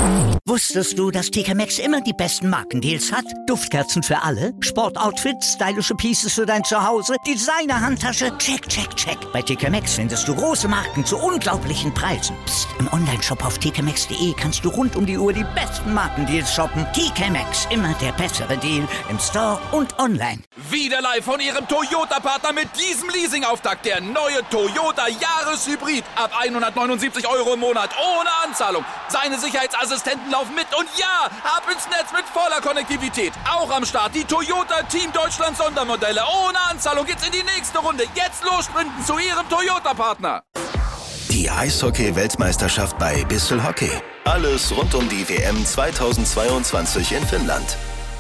Wusstest du, dass TK Maxx immer die besten Markendeals hat? Duftkerzen für alle, Sportoutfits, stylische Pieces für dein Zuhause, Designer-Handtasche, check, check, check. Bei TK Maxx findest du große Marken zu unglaublichen Preisen. Psst. Im Onlineshop auf tkmaxx.de kannst du rund um die Uhr die besten Markendeals shoppen. TK Maxx, immer der bessere Deal im Store und online. Wieder live von Ihrem Toyota-Partner mit diesem Leasing-Auftakt. Der neue Toyota Jahreshybrid. Ab 179 € im Monat. Ohne Anzahlung. Seine Sicherheitsassistenten laufen mit. Und ja, ab ins Netz mit voller Konnektivität. Auch am Start die Toyota Team Deutschland Sondermodelle. Ohne Anzahlung geht's in die nächste Runde. Jetzt los sprinten zu Ihrem Toyota-Partner. Die Eishockey-Weltmeisterschaft bei Bissell Hockey. Alles rund um die WM 2022 in Finnland.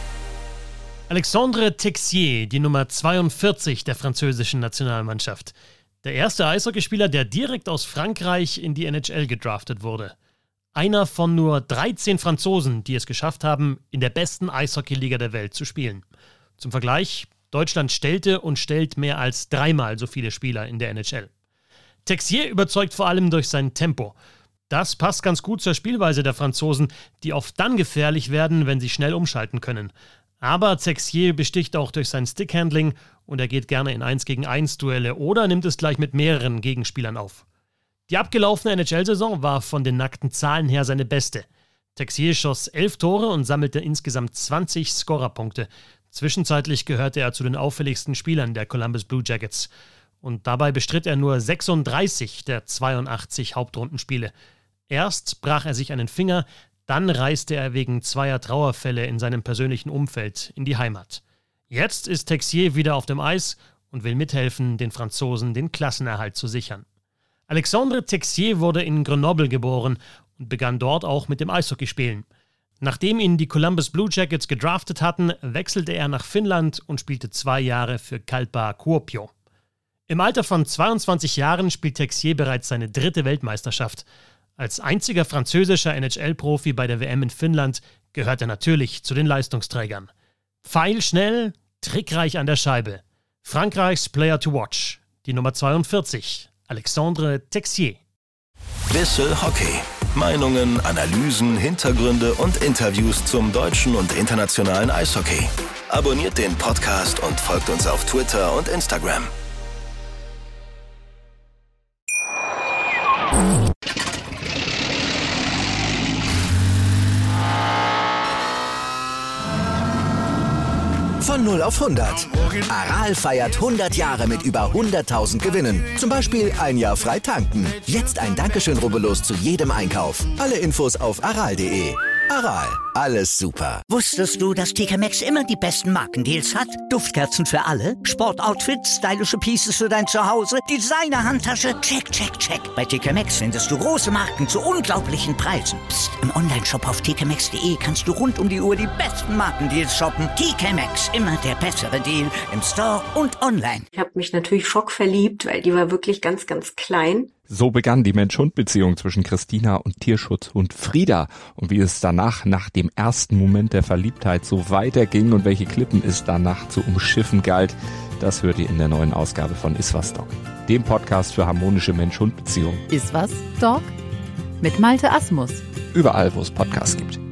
Alexandre Texier, die Nummer 42 der französischen Nationalmannschaft. Der erste Eishockeyspieler, der direkt aus Frankreich in die NHL gedraftet wurde. Einer von nur 13 Franzosen, die es geschafft haben, in der besten Eishockeyliga der Welt zu spielen. Zum Vergleich, Deutschland stellte und stellt mehr als 3-mal so viele Spieler in der NHL. Texier überzeugt vor allem durch sein Tempo. Das passt ganz gut zur Spielweise der Franzosen, die oft dann gefährlich werden, wenn sie schnell umschalten können. Aber Texier besticht auch durch sein Stickhandling und er geht gerne in 1-gegen-1-Duelle oder nimmt es gleich mit mehreren Gegenspielern auf. Die abgelaufene NHL-Saison war von den nackten Zahlen her seine beste. Texier schoss 11 Tore und sammelte insgesamt 20 Scorerpunkte. Zwischenzeitlich gehörte er zu den auffälligsten Spielern der Columbus Blue Jackets. Und dabei bestritt er nur 36 der 82 Hauptrundenspiele. Erst brach er sich einen Finger, dann reiste er wegen 2 Trauerfälle in seinem persönlichen Umfeld in die Heimat. Jetzt ist Texier wieder auf dem Eis und will mithelfen, den Franzosen den Klassenerhalt zu sichern. Alexandre Texier wurde in Grenoble geboren und begann dort auch mit dem Eishockeyspielen. Nachdem ihn die Columbus Blue Jackets gedraftet hatten, wechselte er nach Finnland und spielte 2 Jahre für Kalpa Kuopio. Im Alter von 22 Jahren spielt Texier bereits seine 3. Weltmeisterschaft. Als einziger französischer NHL-Profi bei der WM in Finnland gehört er natürlich zu den Leistungsträgern. Pfeilschnell, trickreich an der Scheibe. Frankreichs Player to watch, die Nummer 42, Alexandre Texier. Bissell Hockey. Meinungen, Analysen, Hintergründe und Interviews zum deutschen und internationalen Eishockey. Abonniert den Podcast und folgt uns auf Twitter und Instagram. Von 0 auf 100. Aral feiert 100 Jahre mit über 100.000 Gewinnen. Zum Beispiel 1 Jahr frei tanken. Jetzt ein Dankeschön, rubbellos zu jedem Einkauf. Alle Infos auf aral.de. Aral, alles super. Wusstest du, dass TK Maxx immer die besten Markendeals hat? Duftkerzen für alle, Sportoutfits, stylische Pieces für dein Zuhause, Designer-Handtasche, check, check, check. Bei TK Maxx findest du große Marken zu unglaublichen Preisen. Psst. Im Onlineshop auf tkmaxx.de kannst du rund um die Uhr die besten Markendeals shoppen. TK Maxx, immer der bessere Deal im Store und online. Ich habe mich natürlich schockverliebt, weil die war wirklich ganz, ganz klein. So begann die Mensch-Hund-Beziehung zwischen Christina und Tierschutzhund Frieda. Und wie es danach, nach dem ersten Moment der Verliebtheit, so weiterging und welche Klippen es danach zu umschiffen galt, das hört ihr in der neuen Ausgabe von Iswas Dog, dem Podcast für harmonische Mensch-Hund-Beziehungen. Iswas Dog? Mit Malte Asmus. Überall, wo es Podcasts gibt.